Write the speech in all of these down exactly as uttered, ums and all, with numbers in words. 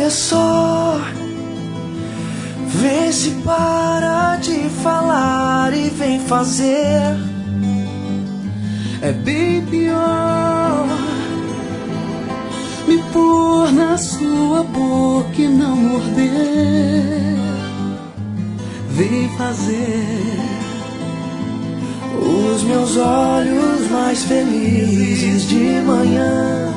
Olha só, vê se para de falar e vem fazer. É bem pior me pôr na sua boca e não morder. Vem fazer os meus olhos mais felizes de manhã.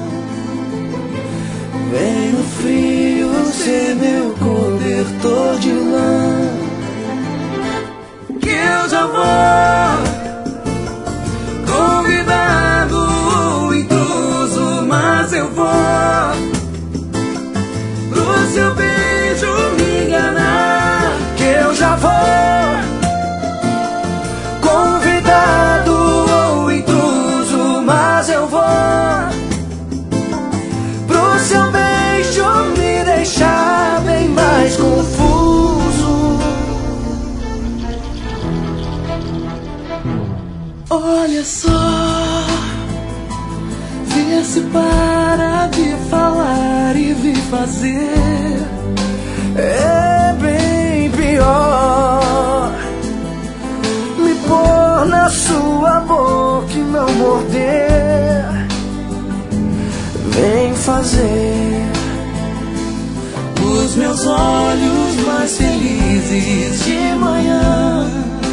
Vem no frio ser meu cobertor de lã. Que eu já vou convidado o intruso, mas eu vou pro seu beijo me enganar. Que eu já vou convidado o intruso, mas eu vou pro seu beijo me deixar bem mais confuso. Olha só, vê se para de falar e vem fazer. É bem pior me pôr na sua boca e não morder. Vem fazer os meus olhos mais felizes de manhã.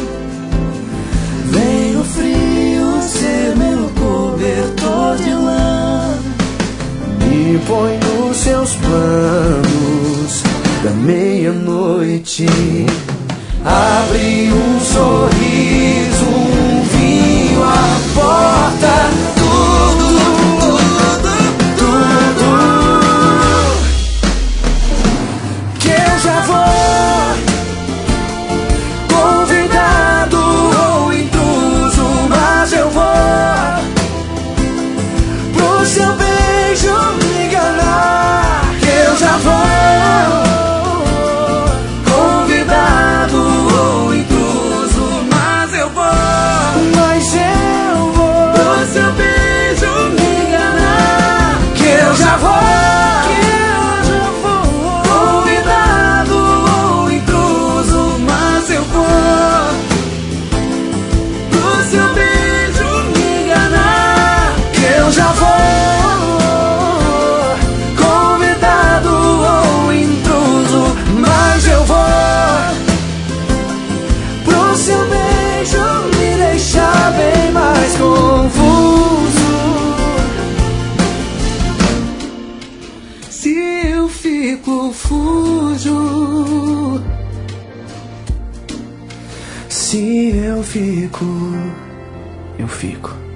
Vem no frio ser meu cobertor de lã. Me põe nos seus planos da meia-noite. Abre um sorriso, um vinho à porta. Tudo, tudo, tudo. Que eu já vou convidado ou intruso, mas eu vou pro seu beijo me enganar. Que eu já vou convidado ou intruso, mas eu vou, mas eu vou pro seu beijo me enganar. Que eu já vou, que eu já vou convidado ou intruso, mas eu vou pro seu beijo me enganar. Que eu já vou convidado ou intruso, mas eu vou pro seu beijo me deixar bem mais confuso. Se eu fico, fujo. Se eu fico, eu fico.